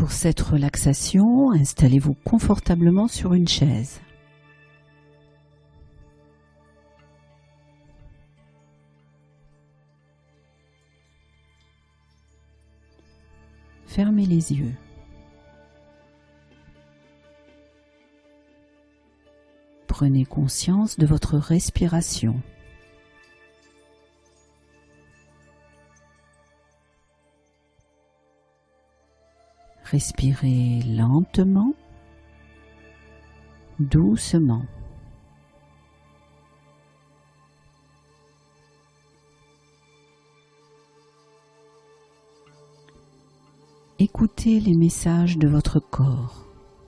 Pour cette relaxation, installez-vous confortablement sur une chaise. Fermez les yeux. Prenez conscience de votre respiration. Respirez lentement, doucement. Écoutez les messages de votre corps.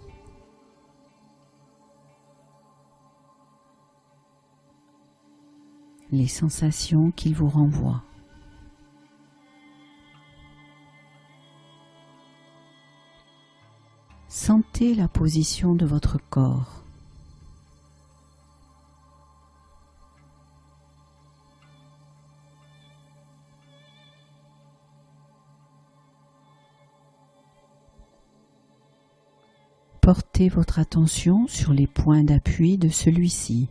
Les sensations qu'il vous renvoie. Sentez la position de votre corps. Portez votre attention sur les points d'appui de celui-ci.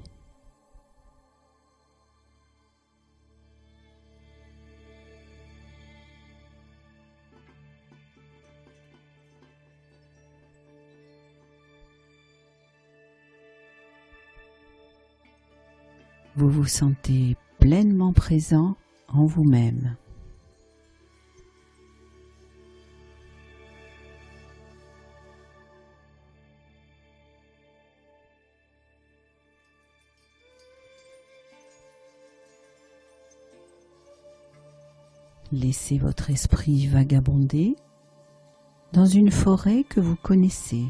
Vous vous sentez pleinement présent en vous-même. Laissez votre esprit vagabonder dans une forêt que vous connaissez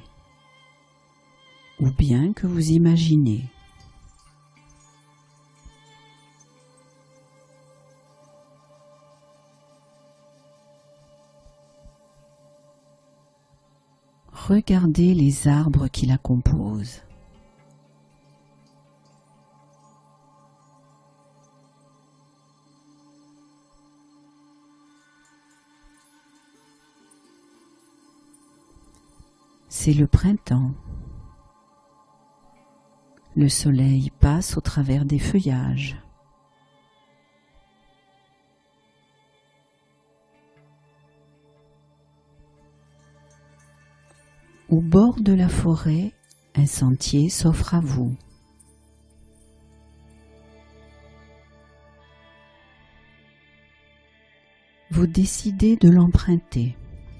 ou bien que vous imaginez. Regardez les arbres qui la composent. C'est le printemps. Le soleil passe au travers des feuillages. Au bord de la forêt, un sentier s'offre à vous. Vous décidez de l'emprunter.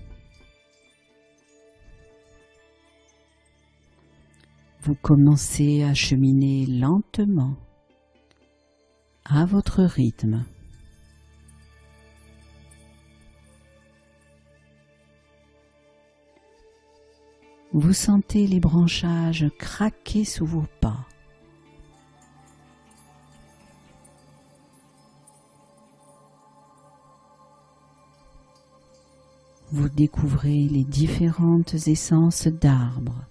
Vous commencez à cheminer lentement, à votre rythme. Vous sentez les branchages craquer sous vos pas. Vous découvrez les différentes essences d'arbres.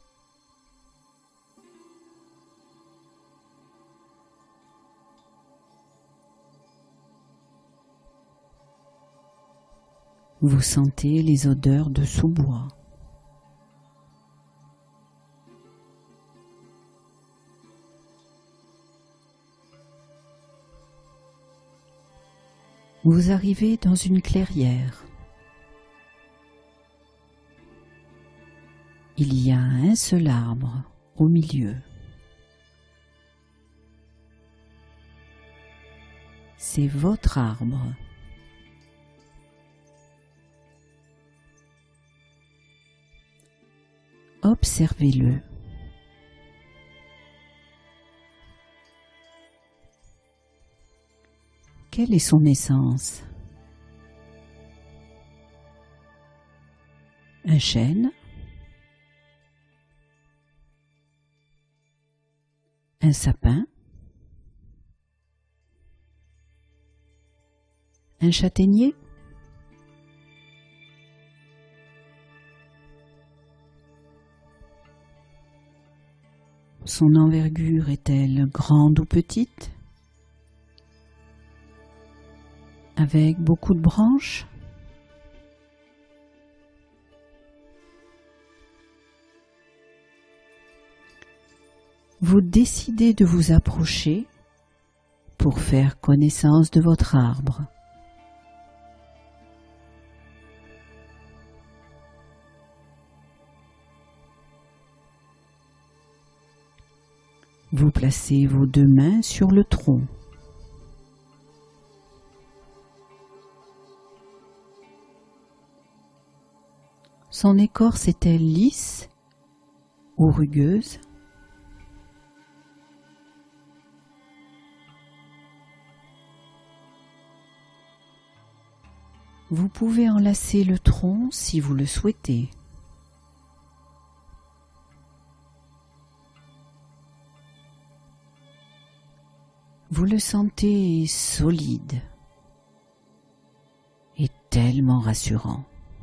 Vous sentez les odeurs de sous-bois. Vous arrivez dans une clairière. Il y a un seul arbre au milieu. C'est votre arbre. Observez-le. Quelle est son essence? Un chêne? Un sapin? Un châtaignier? Son envergure est-elle grande ou petite? Avec beaucoup de branches? vous décidez de vous approcher pour faire connaissance de votre arbre. Vous placez vos deux mains sur le tronc. Son écorce est-elle lisse ou rugueuse? Vous pouvez enlacer le tronc si vous le souhaitez. Vous le sentez solide et tellement rassurant.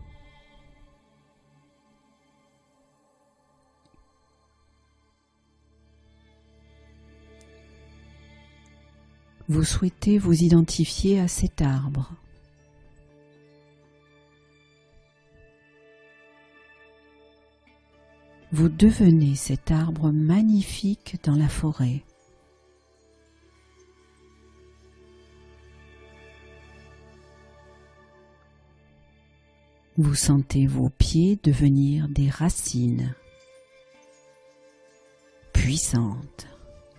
Vous souhaitez vous identifier à cet arbre. Vous devenez cet arbre magnifique dans la forêt. Vous sentez vos pieds devenir des racines puissantes,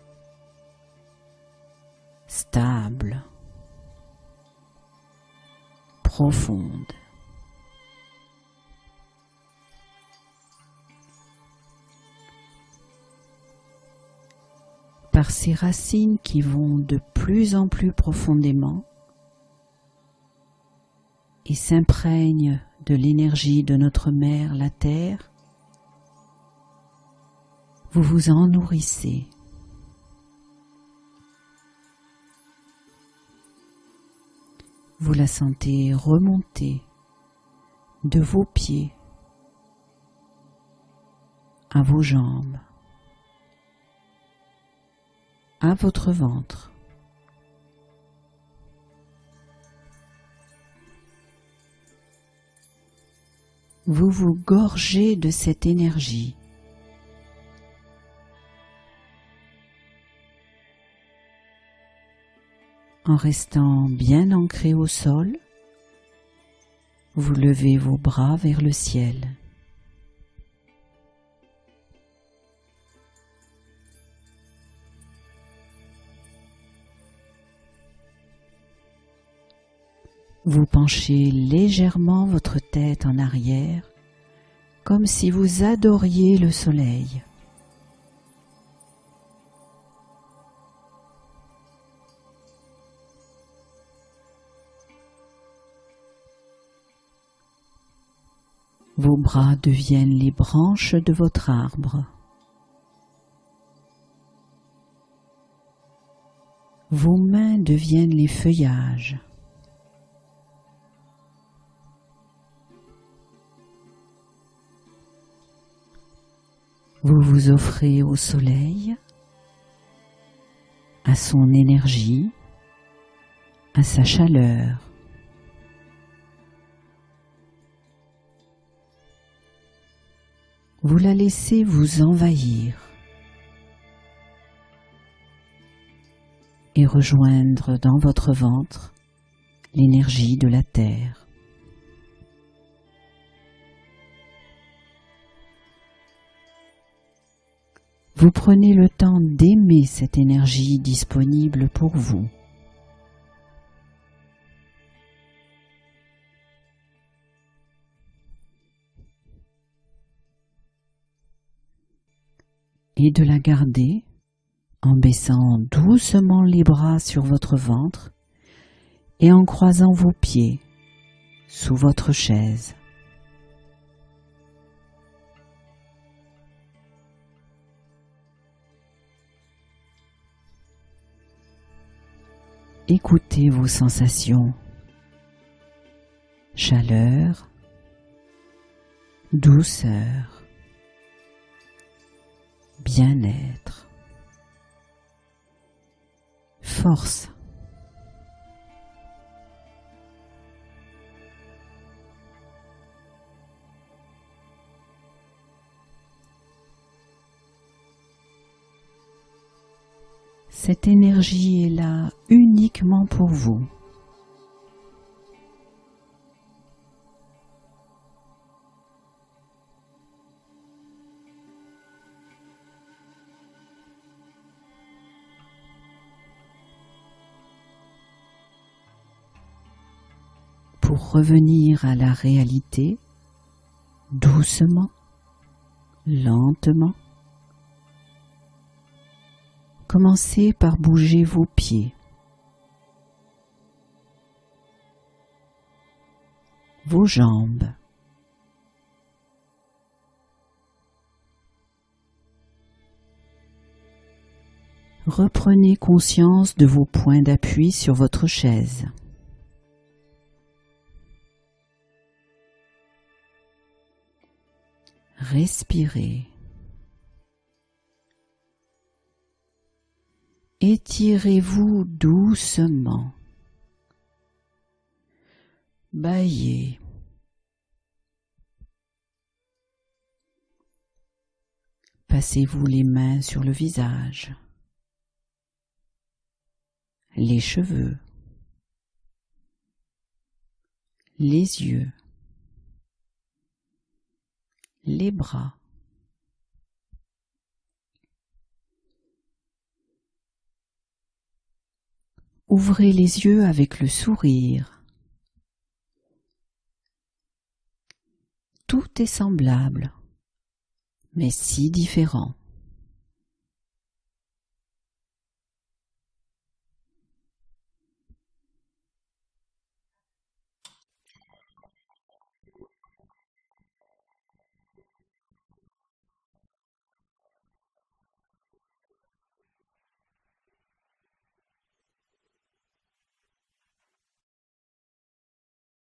stables, profondes. Par ces racines qui vont de plus en plus profondément et s'imprègnent de l'énergie de notre mère, la Terre, vous vous en nourrissez. Vous la sentez remonter de vos pieds à vos jambes, à votre ventre. Vous vous gorgez de cette énergie. En restant bien ancré au sol, vous levez vos bras vers le ciel. Vous penchez légèrement votre tête en arrière, comme si vous adoriez le soleil. Vos bras deviennent les branches de votre arbre. Vos mains deviennent les feuillages. Vous vous offrez au soleil, à son énergie, à sa chaleur. Vous la laissez vous envahir et rejoindre dans votre ventre l'énergie de la terre. Vous prenez le temps d'aimer cette énergie disponible pour vous. Et de la garder en baissant doucement les bras sur votre ventre et en croisant vos pieds sous votre chaise. Écoutez vos sensations, chaleur, douceur, bien-être, force. Cette énergie est là uniquement pour vous. Pour revenir à la réalité, doucement, lentement, commencez par bouger vos pieds, vos jambes, reprenez conscience de vos points d'appui sur votre chaise. Respirez. Étirez-vous doucement. Bâillez. Passez-vous les mains sur le visage, les cheveux, les yeux, les bras. Ouvrez les yeux avec le sourire. Tout est semblable, mais si différent.